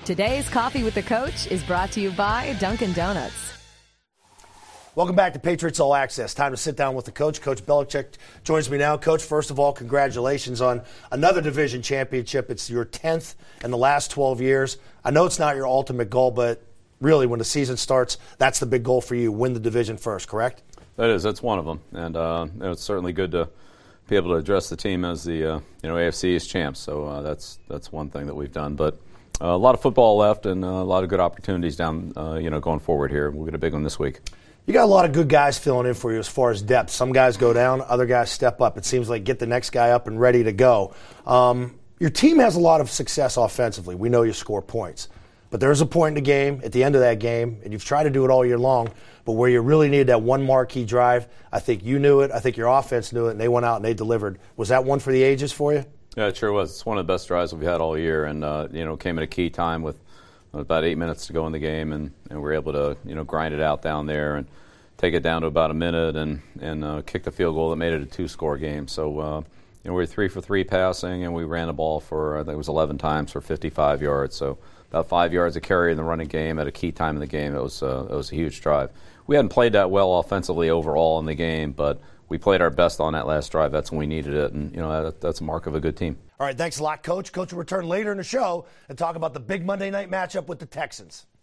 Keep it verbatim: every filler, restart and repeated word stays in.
Today's Coffee with the Coach is brought to you by Dunkin' Donuts. Welcome back to Patriots All Access. Time to sit down with the coach. Coach Belichick joins me now. Coach, first of all, congratulations on another division championship. It's your tenth in the last twelve years. I know it's not your ultimate goal, but really when the season starts, that's the big goal for you, win the division first, correct? That is. That's one of them. And uh, you know, it's certainly good to be able to address the team as the uh, you know A F C East champs. So uh, that's that's one thing that we've done. But uh, a lot of football left and uh, a lot of good opportunities down uh, you know going forward here. We'll get a big one this week. You got a lot of good guys filling in for you as far as depth. Some guys go down, other guys step up. It seems like get the next guy up and ready to go. Um, your team has a lot of success offensively. We know you score points. But there's a point in the game, at the end of that game, and you've tried to do it all year long, but where you really needed that one marquee drive, I think you knew it, I think your offense knew it, and they went out and they delivered. Was that one for the ages for you? Yeah, it sure was. It's one of the best drives we've had all year, and uh, you know, came at a key time with about eight minutes to go in the game, and, and we were able to you know grind it out down there and take it down to about a minute and and uh, kick the field goal that made it a two-score game. So uh, you know we were three for three passing, and we ran the ball for I think it was eleven times for fifty-five yards. So about five yards of carry in the running game at a key time in the game. It was uh, it was a huge drive. We hadn't played that well offensively overall in the game, but we played our best on that last drive. That's when we needed it, and you know that, that's a mark of a good team. All right, thanks a lot, Coach. Coach will return later in the show and talk about the big Monday night matchup with the Texans.